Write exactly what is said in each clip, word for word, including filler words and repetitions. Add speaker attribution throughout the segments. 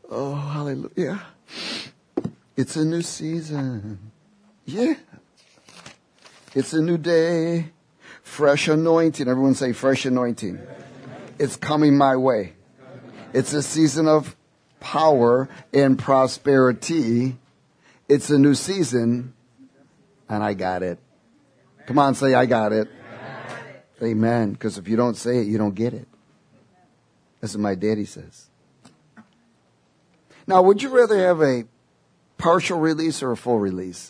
Speaker 1: Oh, hallelujah. It's a new season. Yeah. It's a new day. Fresh anointing. Everyone say fresh anointing. It's coming my way. It's a season of power and prosperity. It's a new season. And I got it. Come on, say I got it. Amen. Because if you don't say it, you don't get it. That's what my daddy says. Now, would you rather have a partial release or a full release?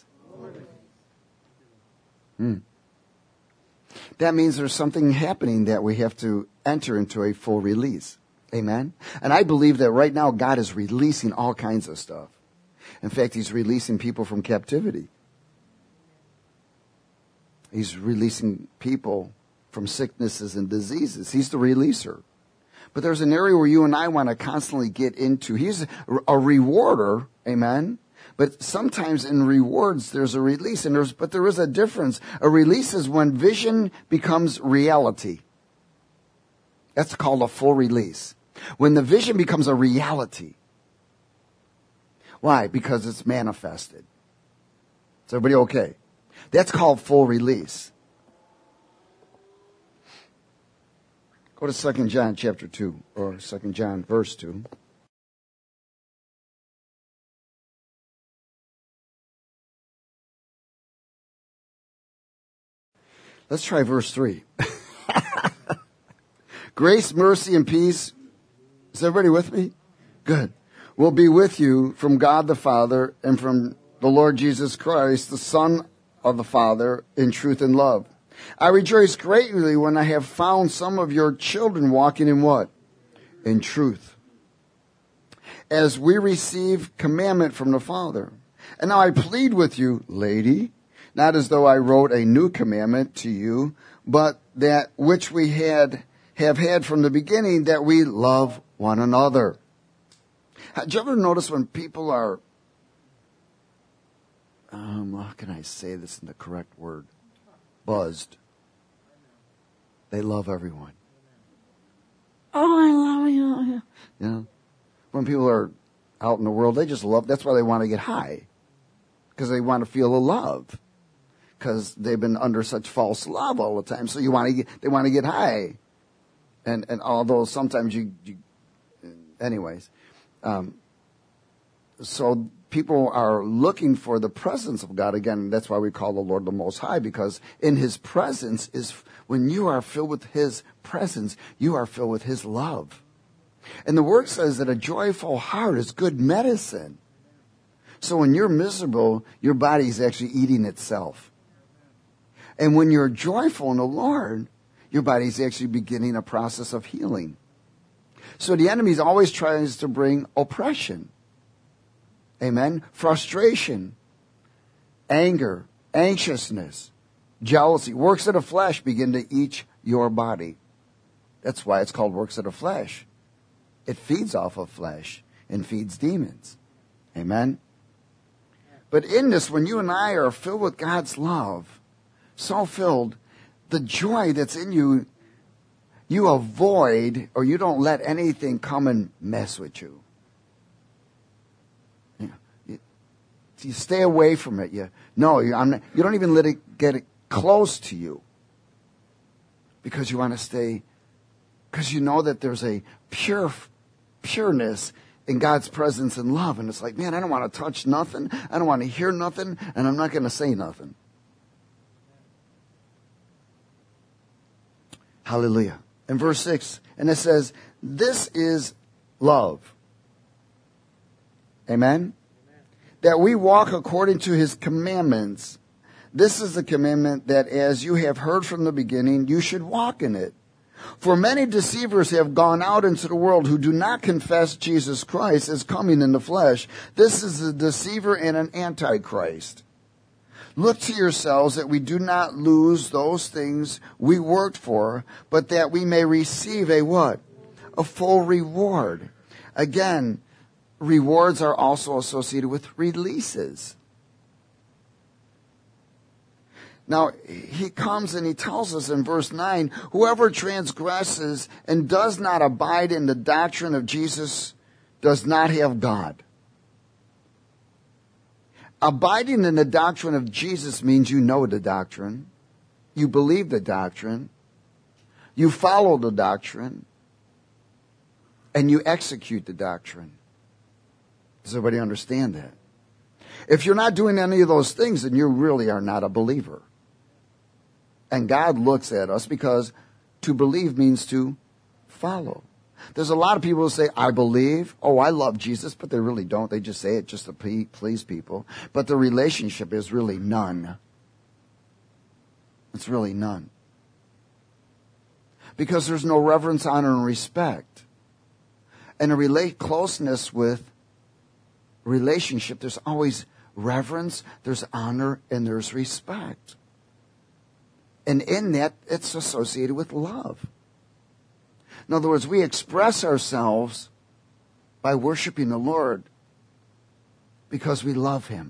Speaker 1: Hmm. That means there's something happening that we have to enter into a full release. Amen? And I believe that right now God is releasing all kinds of stuff. In fact, He's releasing people from captivity. He's releasing people from sicknesses and diseases. He's the releaser. But there's an area where you and I want to constantly get into. He's a rewarder, amen? But sometimes in rewards, there's a release. And there's, but there is a difference. A release is when vision becomes reality. That's called a full release. When the vision becomes a reality. Why? Because it's manifested. Is everybody okay? That's called full release. Go to Second John chapter two, or Second John verse two. Let's try verse three. Grace, mercy, and peace. Is everybody with me? Good. Will be with you from God the Father and from the Lord Jesus Christ, the Son of the Father, in truth and love. I rejoice greatly when I have found some of your children walking in what? In truth. As we receive commandment from the Father. And now I plead with you, lady, not as though I wrote a new commandment to you, but that which we had have had from the beginning, that we love one another. Did you ever notice when people are, um, how can I say this in the correct word? Buzzed. They love everyone. Oh, I love you. You know, when people are out in the world, they just love, that's why they want to get high. Because they want to feel the love. Because they've been under such false love all the time. So you want to get, they want to get high. And, and although sometimes you, you anyways, um, so people are looking for the presence of God again. That's why we call the Lord the Most High, because in His presence is, when you are filled with His presence, you are filled with His love. And the Word says that a joyful heart is good medicine. So when you're miserable, your body's actually eating itself. And when you're joyful in the Lord, your body's actually beginning a process of healing. So the enemy always tries to bring oppression. Amen. Frustration, anger, anxiousness, jealousy. Works of the flesh begin to eat your body. That's why it's called works of the flesh. It feeds off of flesh and feeds demons. Amen. But in this, when you and I are filled with God's love, so filled, the joy that's in you, you avoid, or you don't let anything come and mess with you. You, you, you stay away from it. You no, you, I'm not, you don't even let it get it close to you, because you want to stay, because you know that there's a pure pureness in God's presence and love, and it's like, man, I don't want to touch nothing, I don't want to hear nothing, and I'm not going to say nothing. Hallelujah. In verse six, and it says, this is love. Amen? Amen? That we walk according to His commandments. This is the commandment, that as you have heard from the beginning, you should walk in it. For many deceivers have gone out into the world who do not confess Jesus Christ as coming in the flesh. This is a deceiver and an antichrist. Look to yourselves that we do not lose those things we worked for, but that we may receive a what? A full reward. Again, rewards are also associated with releases. Now, he comes and he tells us in verse nine, whoever transgresses and does not abide in the doctrine of Jesus does not have God. Abiding in the doctrine of Jesus means you know the doctrine, you believe the doctrine, you follow the doctrine, and you execute the doctrine. Does everybody understand that? If you're not doing any of those things, then you really are not a believer. And God looks at us because to believe means to follow. There's a lot of people who say, I believe, oh, I love Jesus, but they really don't. They just say it just to please people. But the relationship is really none. It's really none. Because there's no reverence, honor, and respect. And a relate closeness with relationship, there's always reverence, there's honor, and there's respect. And in that, it's associated with love. In other words, we express ourselves by worshiping the Lord because we love Him.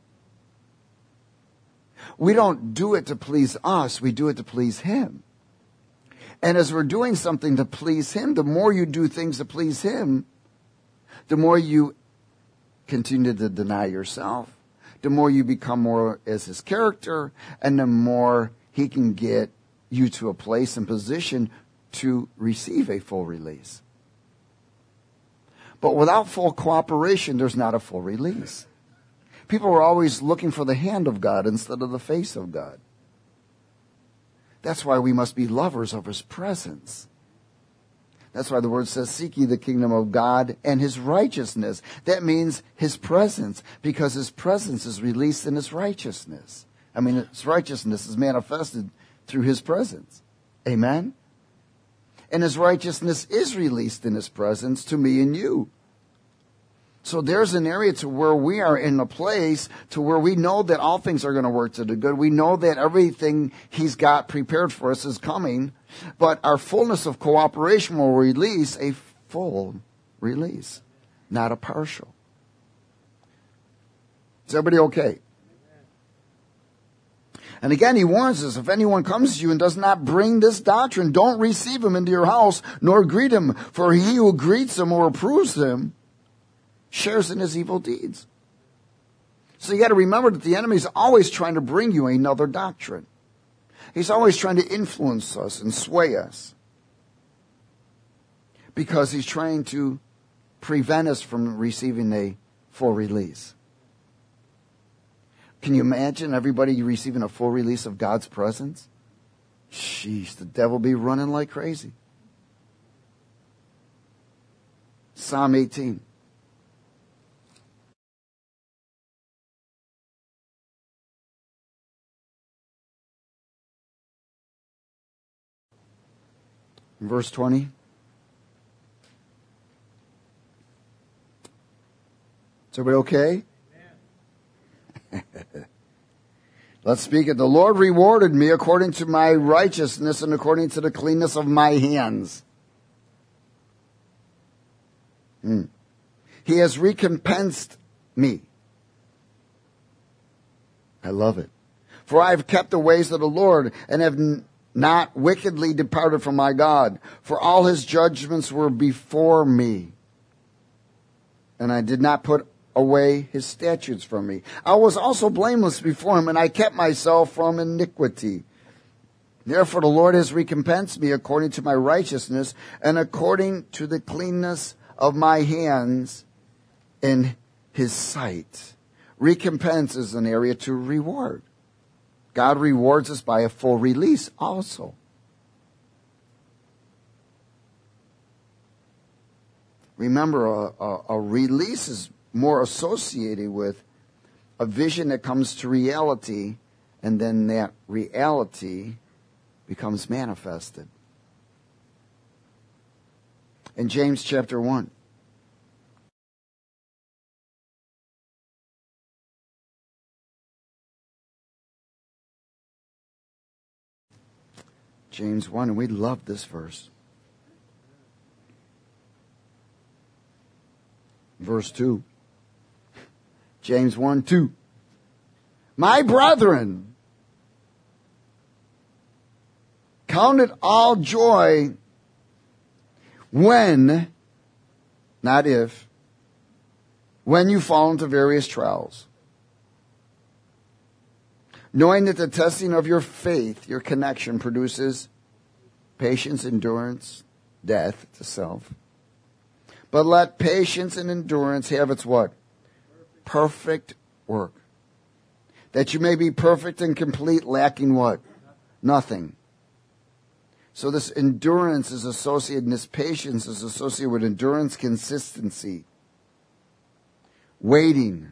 Speaker 1: We don't do it to please us, we do it to please Him. And as we're doing something to please Him, the more you do things to please Him, the more you continue to deny yourself, the more you become more as His character, and the more He can get you to a place and position to receive a full release. But without full cooperation, there's not a full release. People are always looking for the hand of God instead of the face of God. That's why we must be lovers of His presence. That's why the word says, seek ye the kingdom of God and His righteousness. That means His presence, because His presence is released in His righteousness. I mean, His righteousness is manifested through His presence. Amen? And His righteousness is released in His presence to me and you. So there's an area to where we are in a place to where we know that all things are going to work to the good. We know that everything He's got prepared for us is coming. But our fullness of cooperation will release a full release, not a partial. Is everybody okay? And again, He warns us, if anyone comes to you and does not bring this doctrine, don't receive him into your house, nor greet him. For he who greets him or approves him shares in his evil deeds. So you got to remember that the enemy is always trying to bring you another doctrine. He's always trying to influence us and sway us. Because he's trying to prevent us from receiving a full release. Can you imagine everybody receiving a full release of God's presence? Sheesh, the devil be running like crazy. Psalm eighteen. Verse twenty. Is everybody okay? Let's speak it. The Lord rewarded me according to my righteousness and according to the cleanness of my hands. Hmm. He has recompensed me. I love it. For I have kept the ways of the Lord and have n- not wickedly departed from my God. For all His judgments were before me. And I did not put away His statutes from me. I was also blameless before Him, and I kept myself from iniquity. Therefore the Lord has recompensed me according to my righteousness and according to the cleanness of my hands in His sight. Recompense is an area to reward. God rewards us by a full release also. Remember, a, a, a release is more associated with a vision that comes to reality, and then that reality becomes manifested. In James chapter one. James one, and we love this verse. Verse two. James one, two. My brethren, count it all joy when, not if, when you fall into various trials, knowing that the testing of your faith, your connection, produces patience, endurance, death to self. But let patience and endurance have its what? Perfect work. That you may be perfect and complete, lacking what? Nothing. So this endurance is associated, and this patience is associated with endurance, consistency, waiting,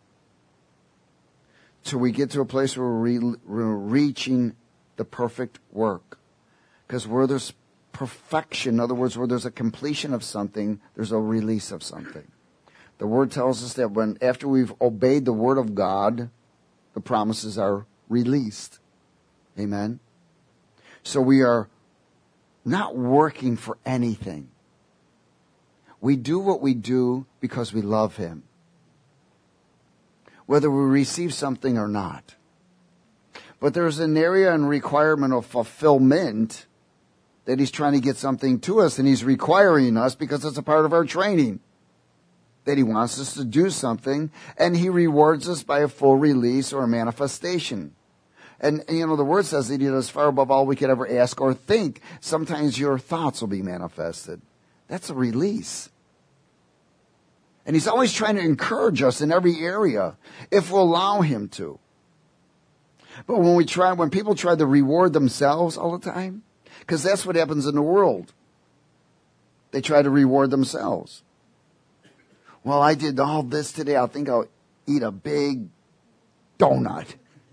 Speaker 1: till we get to a place where we're, re- we're reaching the perfect work. Because where there's perfection, in other words, where there's a completion of something, there's a release of something. The Word tells us that when after we've obeyed the Word of God, the promises are released. Amen? So we are not working for anything. We do what we do because we love Him, whether we receive something or not. But there's an area and requirement of fulfillment that He's trying to get something to us, and He's requiring us because it's a part of our training. That He wants us to do something, and He rewards us by a full release or a manifestation. And, you know, the Word says that He does far above all we could ever ask or think. Sometimes your thoughts will be manifested. That's a release. And He's always trying to encourage us in every area if we'll allow Him to. But when we try, when people try to reward themselves all the time, because that's what happens in the world. They try to reward themselves. Well, I did all this today. I think I'll eat a big donut.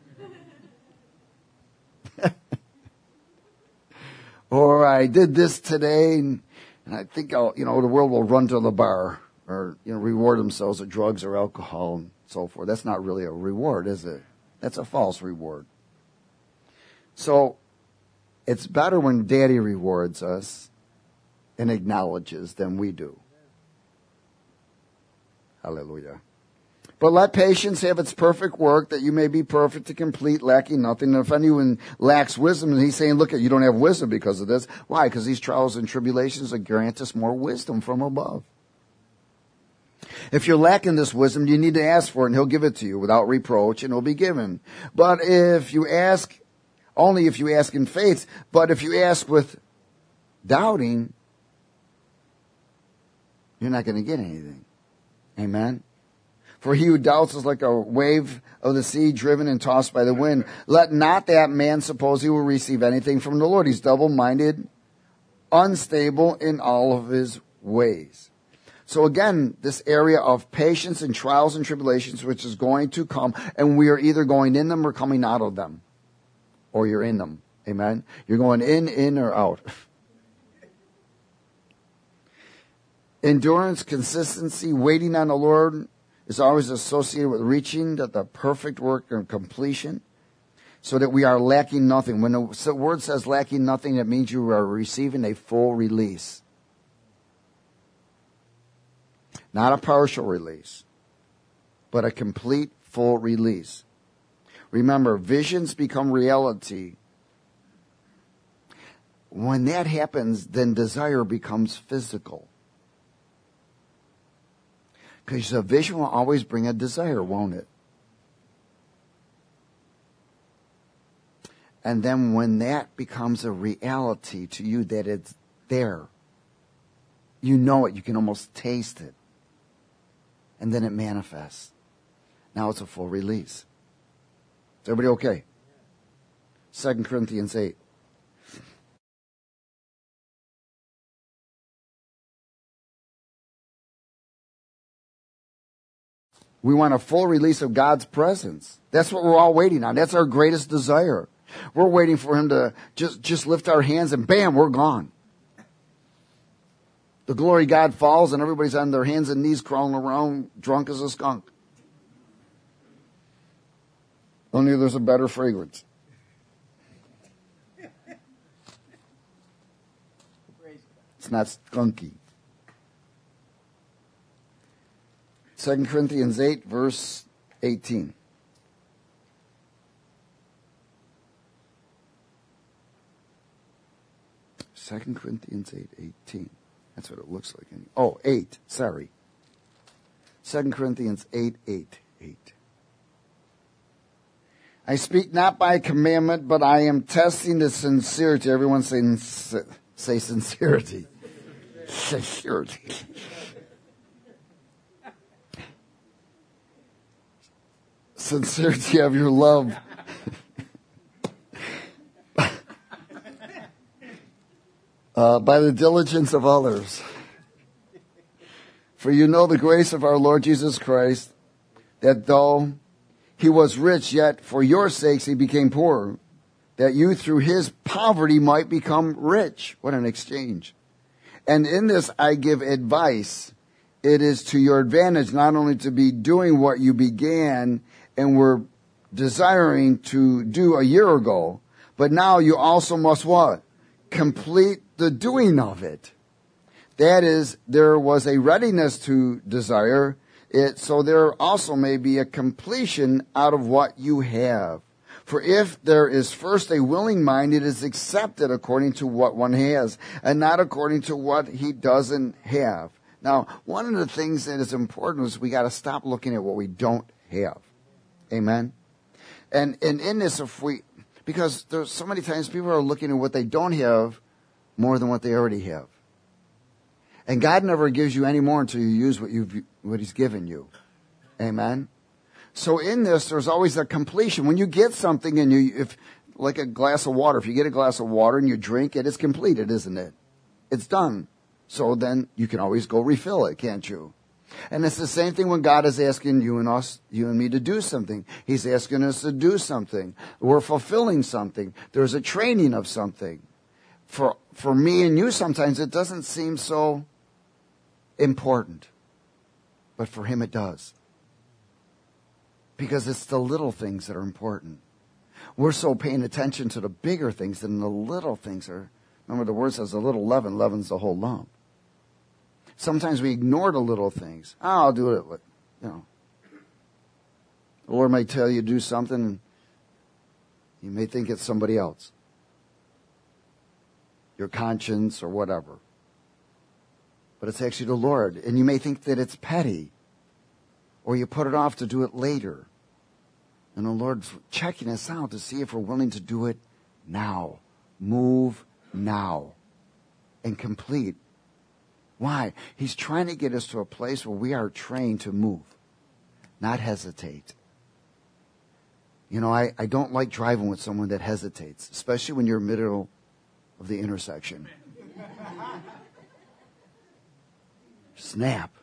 Speaker 1: Or I did this today, and, and I think I'll, you know, the world will run to the bar or, you know, reward themselves with drugs or alcohol and so forth. That's not really a reward, is it? That's a false reward. So it's better when Daddy rewards us and acknowledges than we do. Hallelujah. But let patience have its perfect work, that you may be perfect and complete, lacking nothing. And if anyone lacks wisdom, and He's saying, look, you don't have wisdom because of this. Why? Because these trials and tribulations will grant us more wisdom from above. If you're lacking this wisdom, you need to ask for it, and He'll give it to you without reproach, and it'll be given. But if you ask, only if you ask in faith, but if you ask with doubting, you're not going to get anything. Amen? For he who doubts is like a wave of the sea driven and tossed by the wind. Let not that man suppose he will receive anything from the Lord. He's double-minded, unstable in all of his ways. So again, this area of patience and trials and tribulations, which is going to come, and we are either going in them or coming out of them. Or you're in them. Amen? You're going in, in, or out. Endurance, consistency, waiting on the Lord is always associated with reaching the, the perfect work and completion, so that we are lacking nothing. When the word says lacking nothing, it means you are receiving a full release. Not a partial release, but a complete, full release. Remember, visions become reality. When that happens, then desire becomes physical. Because a vision will always bring a desire, won't it? And then when that becomes a reality to you, that it's there, you know it, you can almost taste it. And then it manifests. Now it's a full release. Is everybody okay? Second Corinthians eight. We want a full release of God's presence. That's what we're all waiting on. That's our greatest desire. We're waiting for Him to just, just lift our hands and bam, we're gone. The glory of God falls and everybody's on their hands and knees crawling around drunk as a skunk. Only there's a better fragrance. It's not skunky. Second Corinthians eight, verse eighteen. Second Corinthians eight, eighteen. That's what it looks like. Oh, eight. Sorry. Second Corinthians eight, eight, eight. I speak not by commandment, but I am testing the sincerity. Everyone say, say sincerity. Sincerity. Sincerity of your love. uh, by the diligence of others. For you know the grace of our Lord Jesus Christ, that though he was rich, yet for your sakes he became poor, that you through his poverty might become rich. What an exchange. And in this I give advice. It is to your advantage not only to be doing what you began and were desiring to do a year ago, but now you also must what? Complete the doing of it. That is, there was a readiness to desire it, so there also may be a completion out of what you have. For if there is first a willing mind, it is accepted according to what one has, and not according to what he doesn't have. Now, one of the things that is important is we got to stop looking at what we don't have. Amen? And, and in this, if we, because there's so many times people are looking at what they don't have more than what they already have. And God never gives you any more until you use what you've, what he's given you. Amen? So in this, there's always a completion. When you get something and you, if, like a glass of water, if you get a glass of water and you drink it, it's completed, isn't it? It's done. So then you can always go refill it, can't you? And it's the same thing when God is asking you and us, you and me to do something. He's asking us to do something. We're fulfilling something. There's a training of something. For, for me and you, sometimes it doesn't seem so important. But for him it does. Because it's the little things that are important. We're so paying attention to the bigger things than the little things are. Remember the word says a little leaven leavens the whole lump. Sometimes we ignore the little things. Oh, I'll do it. With, you know. The Lord may tell you to do something and you may think it's somebody else. Your conscience or whatever. But it's actually the Lord. And you may think that it's petty. Or you put it off to do it later. And the Lord's checking us out to see if we're willing to do it now. Move now. And complete. Why? He's trying to get us to a place where we are trained to move. Not hesitate. You know, I, I don't like driving with someone that hesitates. Especially when you're in the middle of the intersection. Snap.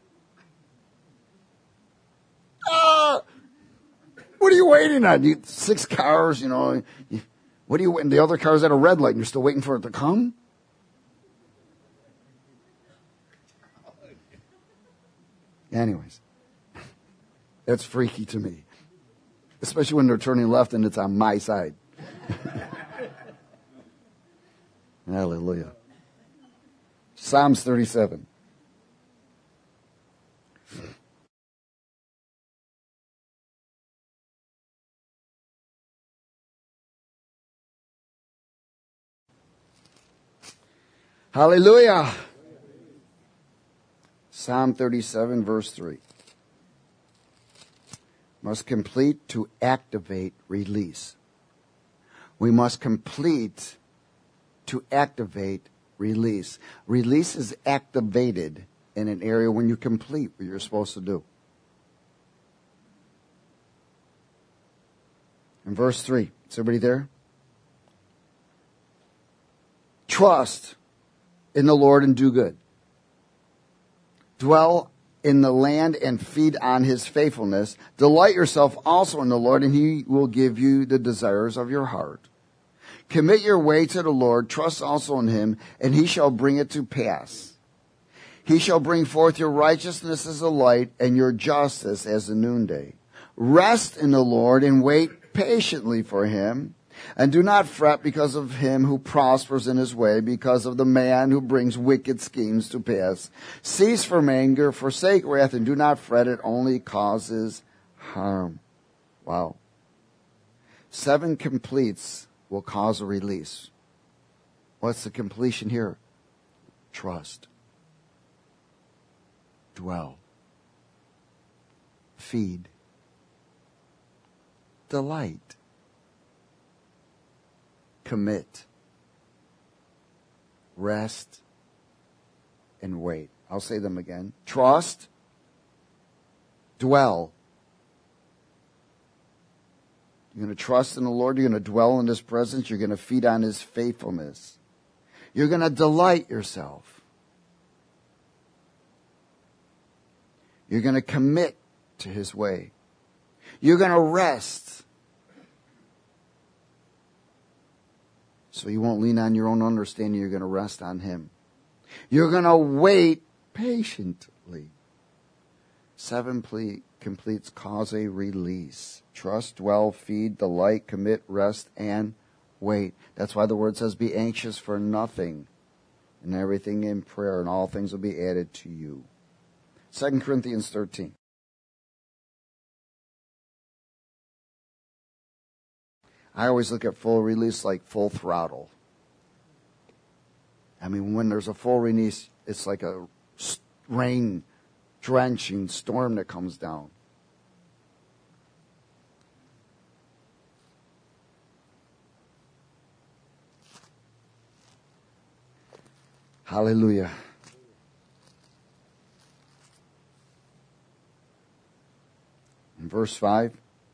Speaker 1: Ah! What are you waiting on? You, six cars, you know. You, what are you waiting? The other car's at a red light and you're still waiting for it to come? Anyways. That's freaky to me. Especially when they're turning left and it's on my side. Hallelujah. Psalms thirty-seven. Hallelujah. Psalm thirty-seven, verse three. Must complete to activate release. We must complete to activate release. Release is activated in an area when you complete what you're supposed to do. In verse three, is everybody there? Trust in the Lord and do good. Dwell in the land and feed on his faithfulness. Delight yourself also in the Lord, and he will give you the desires of your heart. Commit your way to the Lord, trust also in him, and he shall bring it to pass. He shall bring forth your righteousness as the light, and your justice as the noonday. Rest in the Lord and wait patiently for him. And do not fret because of him who prospers in his way, because of the man who brings wicked schemes to pass. Cease from anger, forsake wrath, and do not fret. It only causes harm. Wow. Seven completes will cause a release. What's the completion here? Trust. Dwell. feed. Delight. Commit. Rest. And wait. I'll say them again. Trust. Dwell. You're going to trust in the Lord. You're going to dwell in His presence. You're going to feed on His faithfulness. You're going to delight yourself. You're going to commit to His way. You're going to rest. So you won't lean on your own understanding. You're going to rest on Him. You're going to wait patiently. Seven ple- completes cause a release. Trust, dwell, feed, delight, commit, rest, and wait. That's why the word says, be anxious for nothing, and everything in prayer, and all things will be added to you. Second Corinthians thirteen. I always look at full release like full throttle. I mean, when there's a full release, it's like a rain drenching storm that comes down. Hallelujah. In verse five.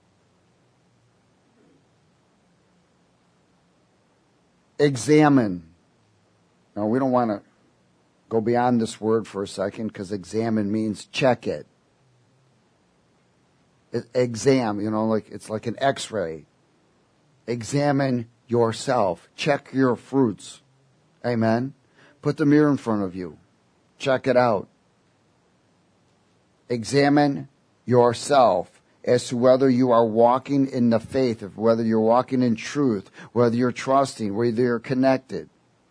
Speaker 1: Examine. Now, we don't want to go beyond this word for a second because examine means check it. it. Exam, you know, like it's like an x-ray. Examine yourself. Check your fruits. Amen. Put the mirror in front of you. Check it out. Examine yourself as to whether you are walking in the faith, of whether you're walking in truth, whether you're trusting, whether you're connected.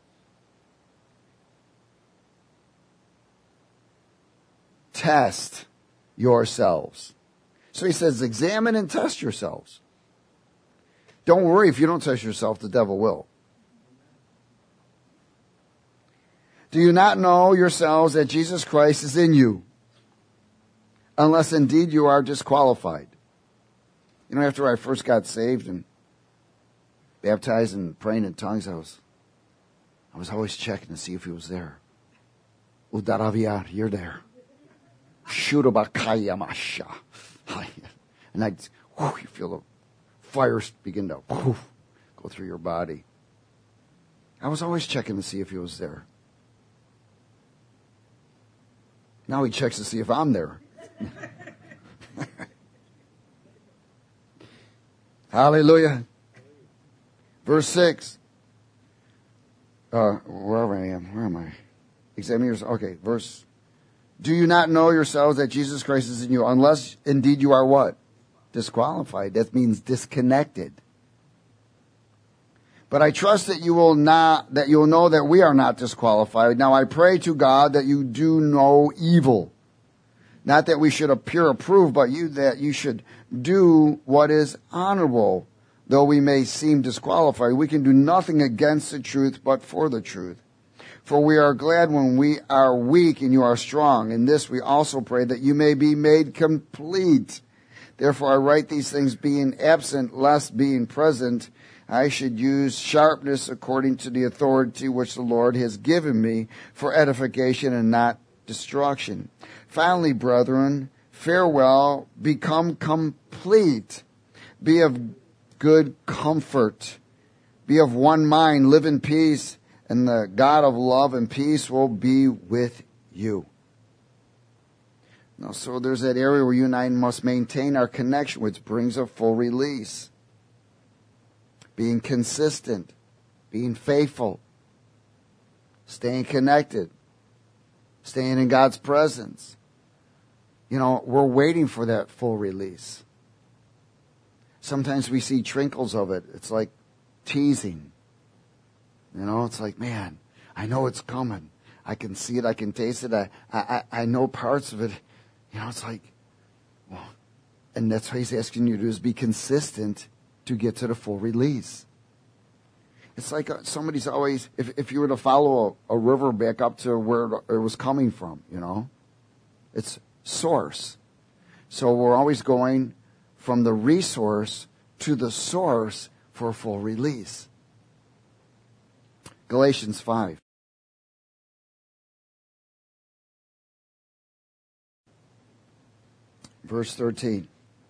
Speaker 1: Test yourselves. So he says, examine and test yourselves. Don't worry if you don't test yourself, the devil will. Do you not know yourselves that Jesus Christ is in you? Unless indeed you are disqualified. You know, after I first got saved and baptized and praying in tongues, I was I was always checking to see if he was there. Udaravia, you're there. Shurabakaya masha. And I, whew, you feel the fire begin to whew, go through your body. I was always checking to see if he was there. Now he checks to see if I'm there. Hallelujah. Verse six. Uh, wherever I am. Where am I? Examine yourself. Okay, verse. Do you not know yourselves that Jesus Christ is in you, unless indeed you are what? Disqualified. That means disconnected. But I trust that you will not, that you will know that we are not disqualified. Now I pray to God that you do no evil. Not that we should appear approved, but you that you should do what is honorable. Though we may seem disqualified, we can do nothing against the truth, but for the truth. For we are glad when we are weak and you are strong. In this we also pray that you may be made complete. Therefore I write these things being absent, lest being present I should use sharpness according to the authority which the Lord has given me for edification and not destruction. Finally, brethren, farewell, become complete, be of good comfort, be of one mind, live in peace, and the God of love and peace will be with you. Now, so there's that area where you and I must maintain our connection, which brings a full release. Being consistent, being faithful, staying connected, staying in God's presence. You know, we're waiting for that full release. Sometimes we see trinkles of it. It's like teasing. You know, it's like, man, I know it's coming. I can see it. I can taste it. I, I, I know parts of it. You know, it's like, well, and that's what he's asking you to do, is be consistent to get to the full release. It's like somebody's always, if, if you were to follow a, a river back up to where it was coming from, you know, its source. So we're always going from the resource to the source for full release. Galatians five. Verse thirteen.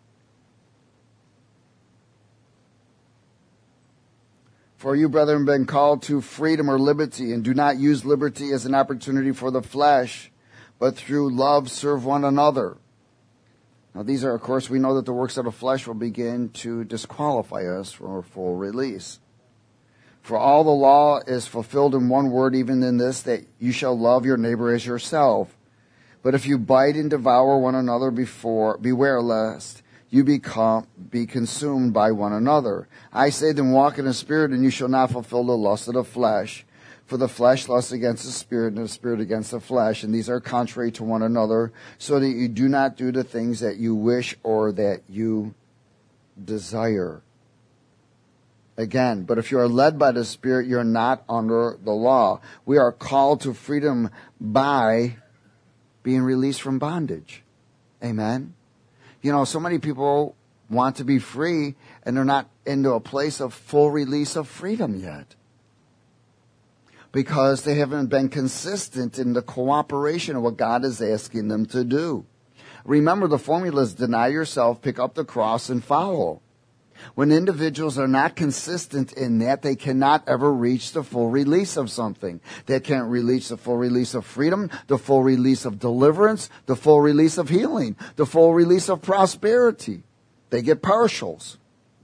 Speaker 1: For you, brethren, have been called to freedom or liberty, and do not use liberty as an opportunity for the flesh, but through love serve one another. Now these are, of course, we know that the works of the flesh will begin to disqualify us for full release. For all the law is fulfilled in one word, even in this, that you shall love your neighbor as yourself. But if you bite and devour one another, before, beware lest you become, be consumed by one another. I say then, walk in the Spirit, and you shall not fulfill the lust of the flesh. For the flesh lusts against the Spirit, and the Spirit against the flesh, and these are contrary to one another, so that you do not do the things that you wish or that you desire. Again, but if you are led by the Spirit, you are not under the law. We are called to freedom by being released from bondage. Amen? You know, so many people want to be free, and they're not into a place of full release of freedom yet, because they haven't been consistent in the cooperation of what God is asking them to do. Remember, the formula is deny yourself, pick up the cross, and follow. When individuals are not consistent in that, they cannot ever reach the full release of something. They can't reach the full release of freedom, the full release of deliverance, the full release of healing, the full release of prosperity. They get partials.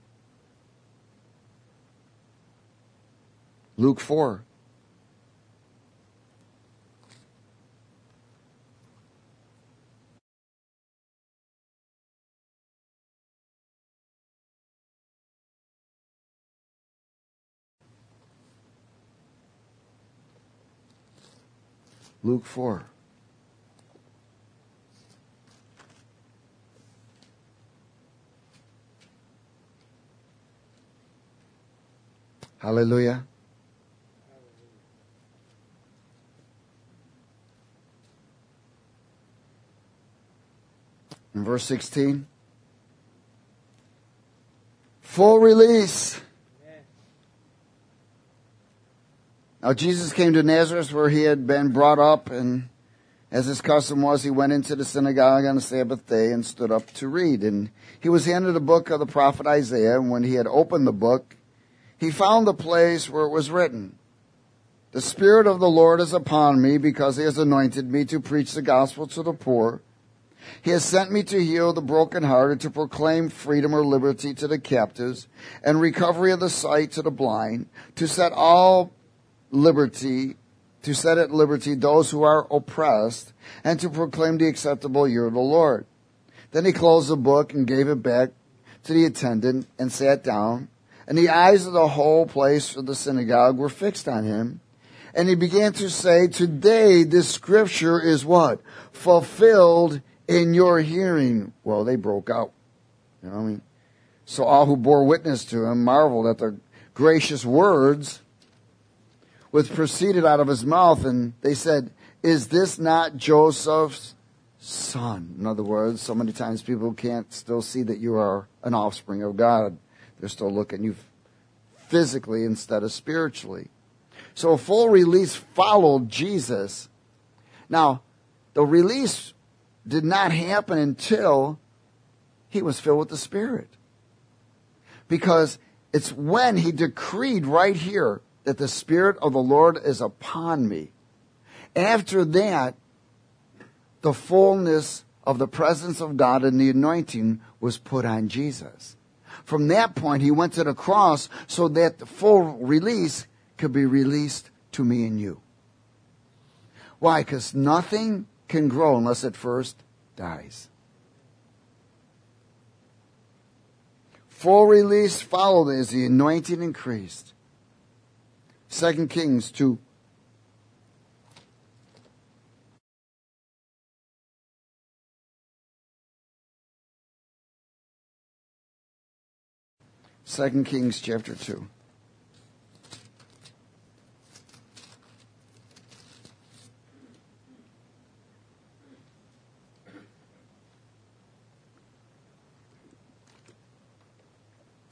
Speaker 1: Luke four. Luke four. Hallelujah. In verse sixteen. Full release. Now Jesus came to Nazareth, where he had been brought up, and as his custom was, he went into the synagogue on the Sabbath day and stood up to read. And he was handed a book of the prophet Isaiah, and when he had opened the book, he found the place where it was written, "The Spirit of the Lord is upon me, because he has anointed me to preach the gospel to the poor. He has sent me to heal the brokenhearted, to proclaim freedom or liberty to the captives, and recovery of the sight to the blind, to set all liberty, to set at liberty those who are oppressed, and to proclaim the acceptable year of the Lord." Then he closed the book and gave it back to the attendant and sat down. And the eyes of the whole place of the synagogue were fixed on him. And he began to say, "Today this scripture is" what? "Fulfilled in your hearing." Well, they broke out. You know what I mean? So all who bore witness to him marveled at the gracious words which proceeded out of his mouth, and they said, "Is this not Joseph's son?" In other words, so many times people can't still see that you are an offspring of God. They're still looking at you physically instead of spiritually. So a full release followed Jesus. Now, the release did not happen until he was filled with the Spirit. Because it's when he decreed right here that the Spirit of the Lord is upon me. After that, the fullness of the presence of God and the anointing was put on Jesus. From that point, he went to the cross so that the full release could be released to me and you. Why? Because nothing can grow unless it first dies. Full release followed as the anointing increased. Second Kings two. Second Kings chapter two.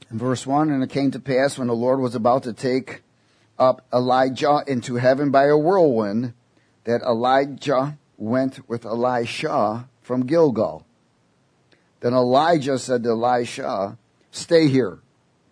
Speaker 1: In verse one, and it came to pass when the Lord was about to take up Elijah into heaven by a whirlwind, that Elijah went with Elisha from Gilgal. Then Elijah said to Elisha, stay here.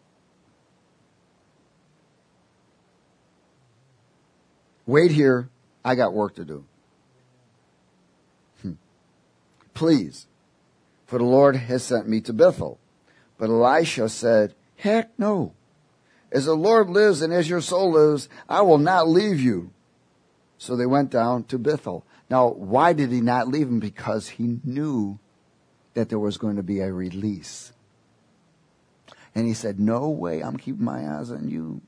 Speaker 1: Wait here. I got work to do. Hmm. Please, for the Lord has sent me to Bethel. But Elisha said, heck no. As the Lord lives and as your soul lives, I will not leave you. So they went down to Bethel. Now, why did he not leave him? Because he knew that there was going to be a release. And he said, no way, I'm keeping my eyes on you.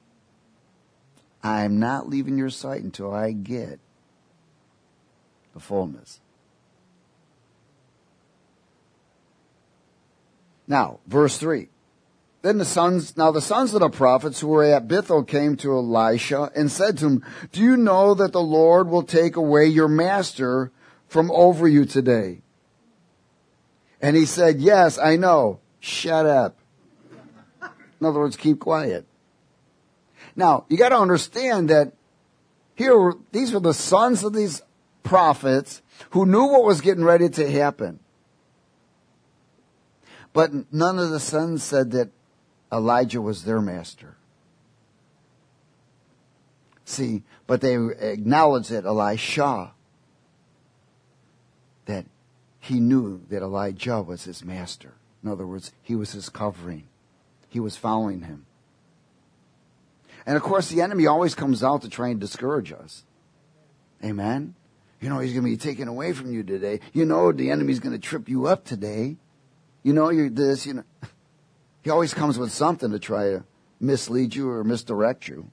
Speaker 1: I'm not leaving your sight until I get the fullness. Now, verse three. Then the sons, now the sons of the prophets who were at Bethel came to Elisha and said to him, do you know that the Lord will take away your master from over you today? And he said, yes, I know. Shut up. In other words, keep quiet. Now, you got to understand that here, these were the sons of these prophets who knew what was getting ready to happen. But none of the sons said that Elijah was their master. See, but they acknowledged that Elisha, that he knew that Elijah was his master. In other words, he was his covering. He was following him. And of course, the enemy always comes out to try and discourage us. Amen? You know, he's going to be taken away from you today. You know, the enemy's going to trip you up today. You know, you're this, you know. He always comes with something to try to mislead you or misdirect you.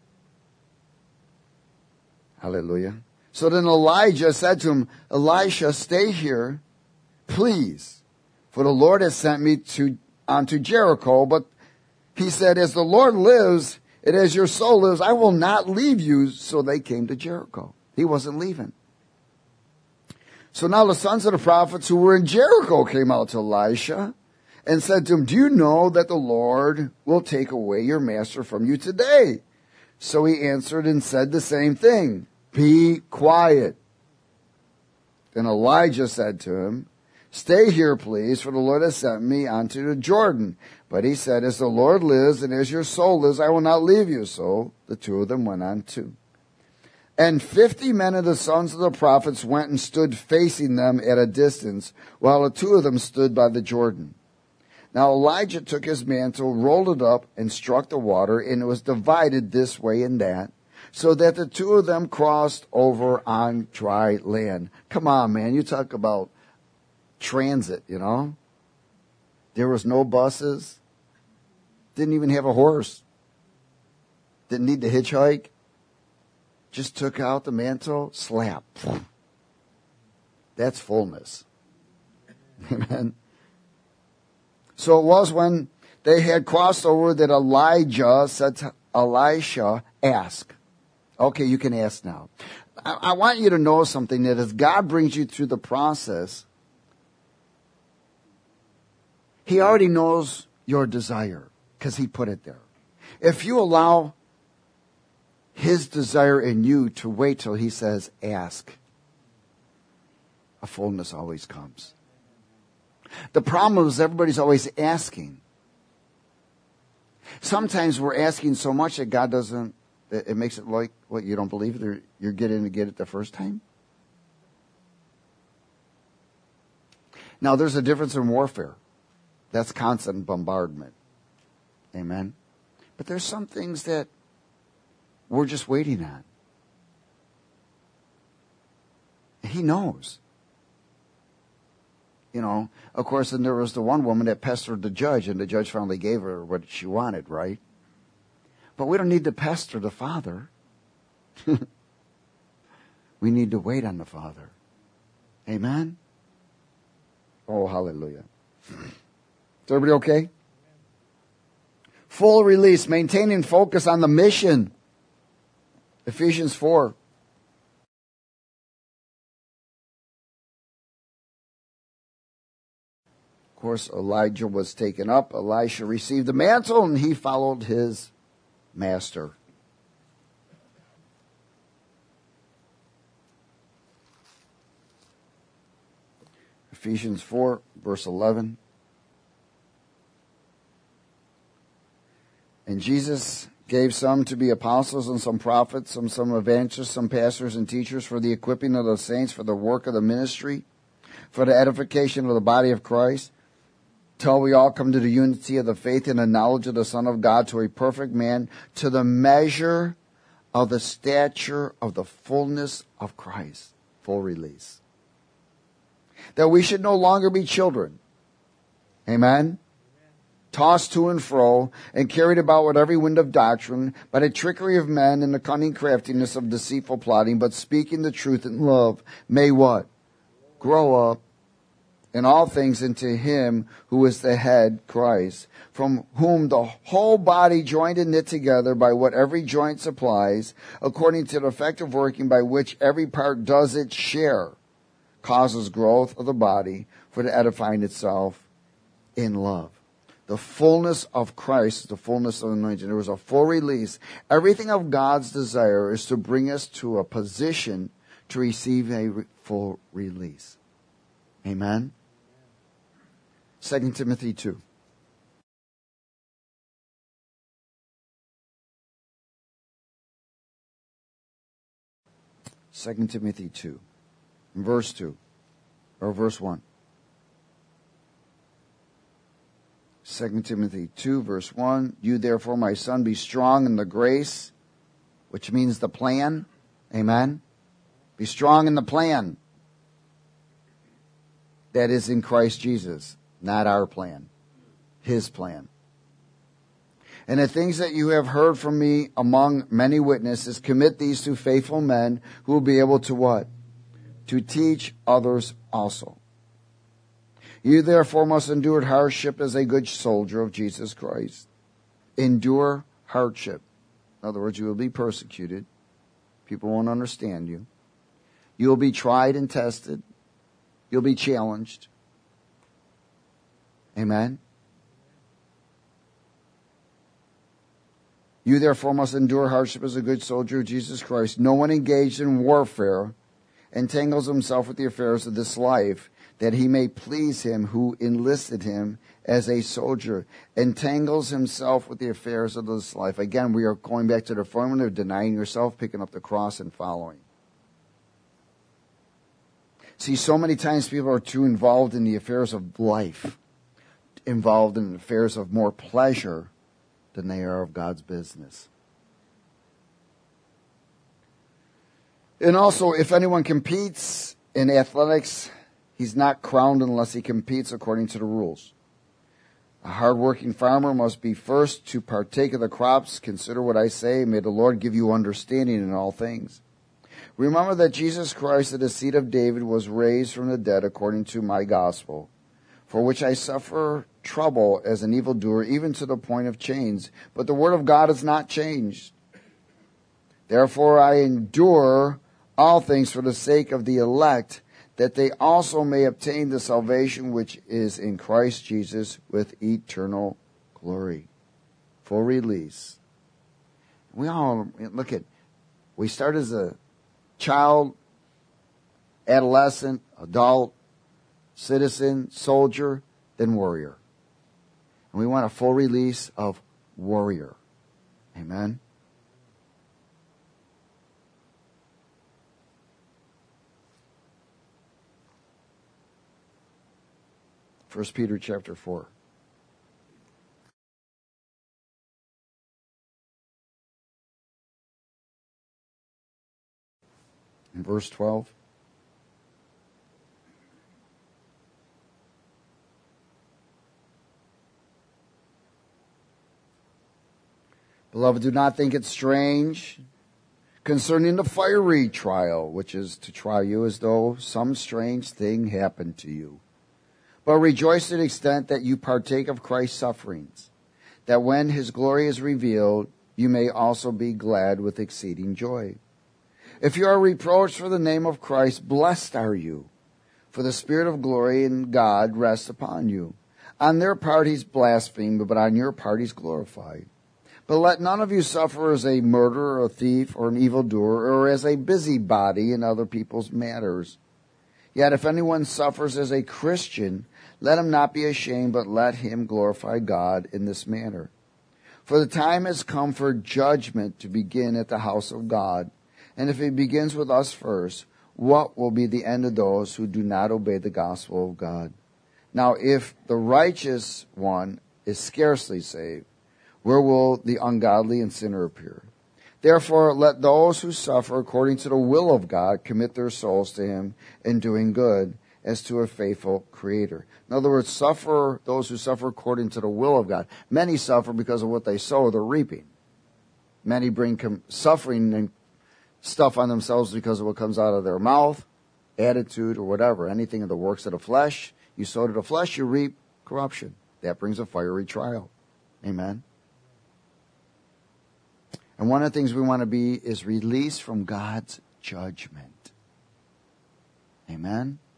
Speaker 1: Hallelujah. So then Elijah said to him, Elisha, stay here, please, for the Lord has sent me to unto Jericho. But he said, as the Lord lives, and as your soul lives, I will not leave you. So they came to Jericho. He wasn't leaving. So now the sons of the prophets who were in Jericho came out to Elisha and said to him, do you know that the Lord will take away your master from you today? So he answered and said the same thing. Be quiet. Then Elijah said to him, stay here, please, for the Lord has sent me unto the Jordan. But he said, as the Lord lives and as your soul lives, I will not leave you. So the two of them went on too. And fifty men of the sons of the prophets went and stood facing them at a distance, while the two of them stood by the Jordan. Now Elijah took his mantle, rolled it up, and struck the water, and it was divided this way and that, so that the two of them crossed over on dry land. Come on, man, you talk about transit, you know? There was no buses. Didn't even have a horse. Didn't need to hitchhike. Just took out the mantle, slap. That's fullness. Amen. So it was when they had crossed over that Elijah said to Elisha, ask. Okay, you can ask now. I, I want you to know something, that as God brings you through the process, He already knows your desire because He put it there. If you allow His desire in you to wait till He says, ask, a fullness always comes. The problem is everybody's always asking. Sometimes we're asking so much that God doesn't, it makes it like, what, you don't believe it, you're getting to get it the first time? Now, there's a difference in warfare. That's constant bombardment. Amen? But there's some things that we're just waiting on. He knows. You know, of course, and there was the one woman that pestered the judge, and the judge finally gave her what she wanted, right? But we don't need to pester the Father. We need to wait on the Father. Amen? Oh, hallelujah. Is everybody okay? Full release, maintaining focus on the mission. Ephesians four. Of course, Elijah was taken up. Elisha received the mantle, and he followed his master. Ephesians four, verse eleven. And Jesus gave some to be apostles and some prophets, some some evangelists, some pastors and teachers for the equipping of the saints, for the work of the ministry, for the edification of the body of Christ, till we all come to the unity of the faith and the knowledge of the Son of God, to a perfect man, to the measure of the stature of the fullness of Christ. Full release. That we should no longer be children. Amen? Tossed to and fro, and carried about with every wind of doctrine, by the trickery of men and the cunning craftiness of deceitful plotting, but speaking the truth in love, may what? Grow up in all things into him who is the head, Christ, from whom the whole body joined and knit together by what every joint supplies, according to the effective working by which every part does its share, causes growth of the body for the edifying itself in love. The fullness of Christ is the fullness of the anointing. There was a full release. Everything of God's desire is to bring us to a position to receive a re- full release. Amen? Second Timothy two. Second Timothy two. Verse two. Or verse one. Second Timothy two, verse one. You therefore, my son, be strong in the grace, which means the plan. Amen? Be strong in the plan that is in Christ Jesus. Not our plan. His plan. And the things that you have heard from me among many witnesses, commit these to faithful men who will be able to what? To teach others also. You therefore must endure hardship as a good soldier of Jesus Christ. Endure hardship. In other words, you will be persecuted. People won't understand you. You will be tried and tested. You'll be challenged. Amen? You therefore must endure hardship as a good soldier of Jesus Christ. No one engaged in warfare entangles himself with the affairs of this life, that he may please him who enlisted him as a soldier. Entangles himself with the affairs of this life. Again, we are going back to the formula of denying yourself, picking up the cross, and following. See, so many times people are too involved in the affairs of life, involved in affairs of more pleasure than they are of God's business. And also, if anyone competes in athletics, he's not crowned unless he competes according to the rules. A hard-working farmer must be first to partake of the crops. Consider what I say. May the Lord give you understanding in all things. Remember that Jesus Christ, of the seed of David, was raised from the dead according to my gospel, for which I suffer trouble as an evildoer, even to the point of chains. But the word of God is not changed. Therefore I endure all things for the sake of the elect, that they also may obtain the salvation which is in Christ Jesus with eternal glory. Full release. We all, look at, we start as a child, adolescent, adult, citizen, soldier, then warrior. And we want a full release of warrior. Amen? First Peter chapter four. In verse twelve. Beloved, do not think it strange concerning the fiery trial, which is to try you as though some strange thing happened to you. But rejoice to the extent that you partake of Christ's sufferings, that when his glory is revealed, you may also be glad with exceeding joy. If you are reproached for the name of Christ, blessed are you, for the Spirit of glory in God rests upon you. On their part he's blasphemed, but on your part he's glorified. But let none of you suffer as a murderer, a thief, or an evildoer, or as a busybody in other people's matters. Yet if anyone suffers as a Christian, let him not be ashamed, but let him glorify God in this manner. For the time has come for judgment to begin at the house of God. And if it begins with us first, what will be the end of those who do not obey the gospel of God? Now if the righteous one is scarcely saved, where will the ungodly and sinner appear? Therefore, let those who suffer according to the will of God commit their souls to him in doing good, as to a faithful Creator. In other words, suffer those who suffer according to the will of God. Many suffer because of what they sow, they're reaping. Many bring com- suffering and stuff on themselves because of what comes out of their mouth, attitude, or whatever. Anything of the works of the flesh. You sow to the flesh, you reap corruption. That brings a fiery trial. Amen. And one of the things we want to be is released from God's judgment. Amen.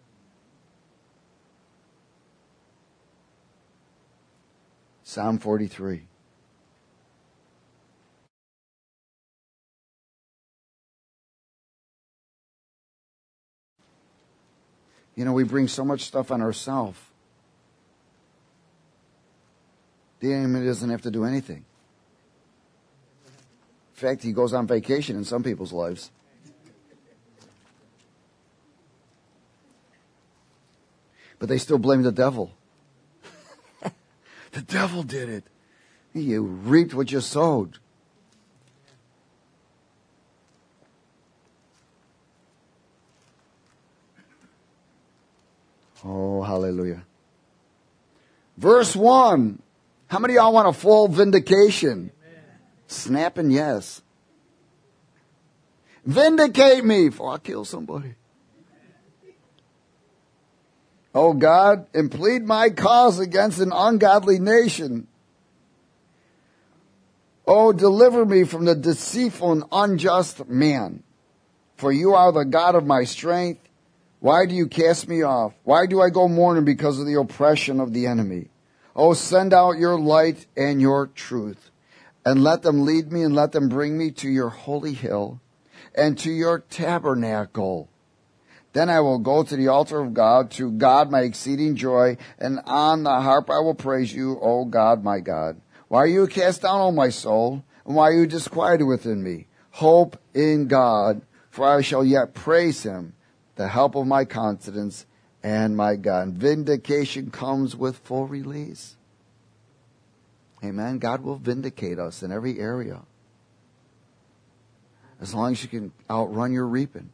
Speaker 1: Psalm forty-three. You know, we bring so much stuff on ourselves. The enemy doesn't have to do anything. In fact, he goes on vacation in some people's lives. But they still blame the devil. The devil did it. You reaped what you sowed. Oh, hallelujah. Verse one. How many of y'all want a full vindication? Amen. Snapping yes. Vindicate me before I kill somebody. Oh God, and plead my cause against an ungodly nation. Oh, deliver me from the deceitful and unjust man. For you are the God of my strength. Why do you cast me off? Why do I go mourning because of the oppression of the enemy? Oh, send out your light and your truth, and let them lead me and let them bring me to your holy hill and to your tabernacle. Then I will go to the altar of God, to God my exceeding joy, and on the harp I will praise you, O God, my God. Why are you cast down, O my soul? And why are you disquieted within me? Hope in God, for I shall yet praise him, the help of my confidence and my God. Vindication comes with full release. Amen. God will vindicate us in every area. As long as you can outrun your reaping.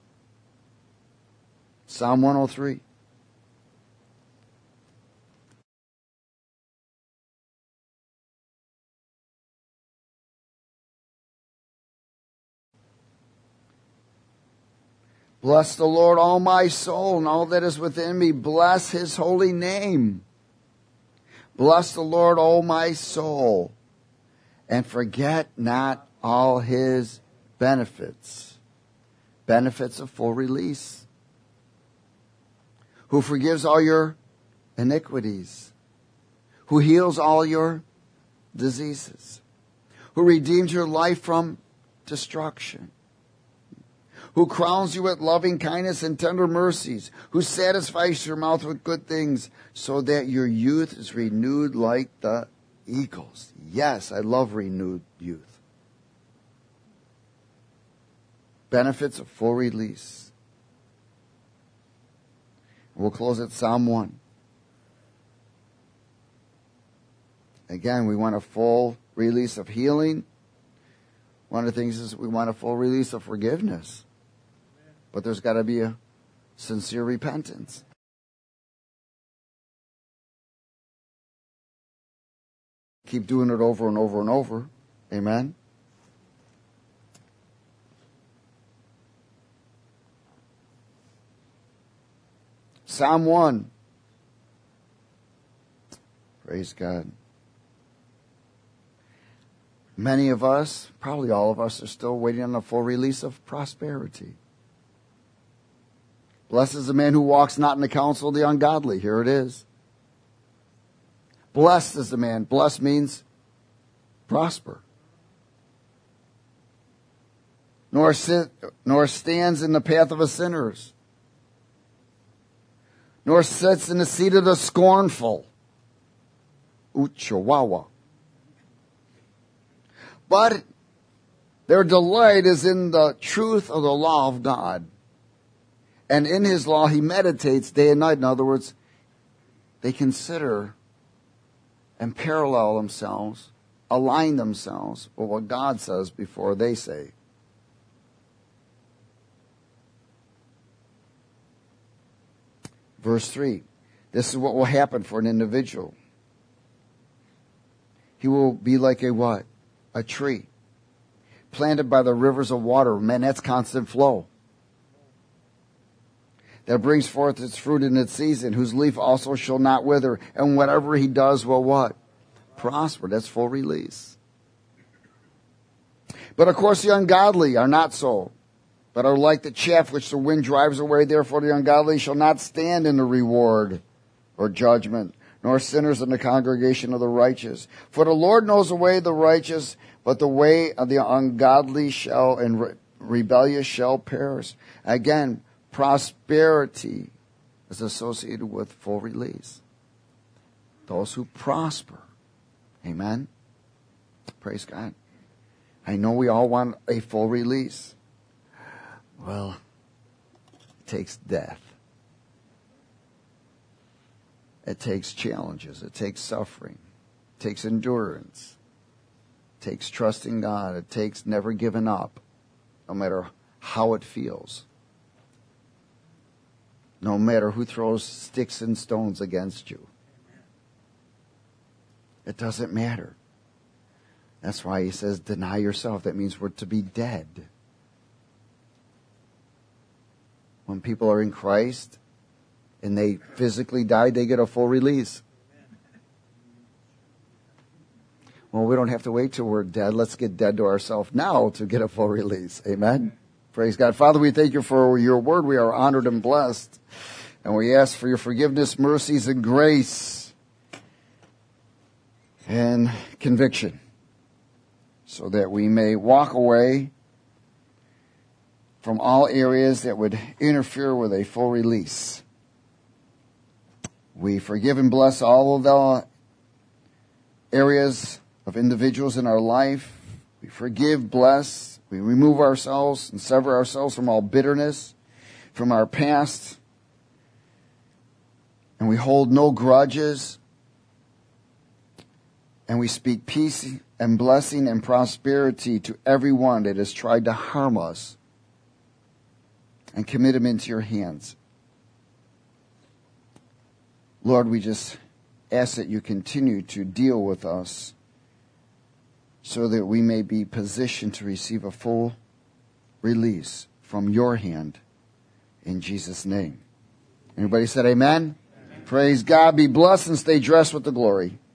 Speaker 1: Psalm one oh three. Bless the Lord, all my soul, and all that is within me. Bless his holy name. Bless the Lord, O my soul, and forget not all his benefits. Benefits of full release. Who forgives all your iniquities. Who heals all your diseases. Who redeems your life from destruction. Who crowns you with loving kindness and tender mercies, who satisfies your mouth with good things, so that your youth is renewed like the eagles. Yes, I love renewed youth. Benefits of full release. We'll close at Psalm one. Again, we want a full release of healing. One of the things is we want a full release of forgiveness. But there's got to be a sincere repentance. Keep doing it over and over and over. Amen. Psalm one. Praise God. Many of us, probably all of us, are still waiting on the full release of prosperity. Blessed is the man who walks not in the counsel of the ungodly. Here it is. Blessed is the man. Blessed means prosper. Nor sit, nor stands in the path of the sinners, nor sits in the seat of the scornful. Uchawawa. But their delight is in the truth of the law of God. And in his law he meditates day and night. In other words, they consider and parallel themselves, align themselves with what God says before they say. Verse three, this is what will happen for an individual. He will be like a what? A tree. Planted by the rivers of water. Man, that's constant flow. That brings forth its fruit in its season, whose leaf also shall not wither. And whatever he does will what? Prosper. That's full release. But of course the ungodly are not so, but are like the chaff which the wind drives away. Therefore the ungodly shall not stand in the reward or judgment, nor sinners in the congregation of the righteous. For the Lord knows the way of the righteous, but the way of the ungodly shall and re- rebellious shall perish. Again, prosperity is associated with full release. Those who prosper. Amen. Praise God. I know we all want a full release. Well, it takes death. It takes challenges. It takes suffering. It takes endurance. It takes trusting God. It takes never giving up, no matter how it feels. No matter who throws sticks and stones against you. It doesn't matter. That's why he says, deny yourself. That means we're to be dead. When people are in Christ and they physically die, they get a full release. Well, we don't have to wait till we're dead. Let's get dead to ourselves now to get a full release. Amen. Praise God. Father, we thank you for your word. We are honored and blessed. And we ask for your forgiveness, mercies, and grace and conviction so that we may walk away from all areas that would interfere with a full release. We forgive and bless all of the areas of individuals in our life. We forgive, bless. We remove ourselves and sever ourselves from all bitterness, from our past. And we hold no grudges. And we speak peace and blessing and prosperity to everyone that has tried to harm us. And commit them into your hands. Lord, we just ask that you continue to deal with us so that we may be positioned to receive a full release from your hand in Jesus' name. Everybody said amen? Amen. Praise God. Be blessed and stay dressed with the glory.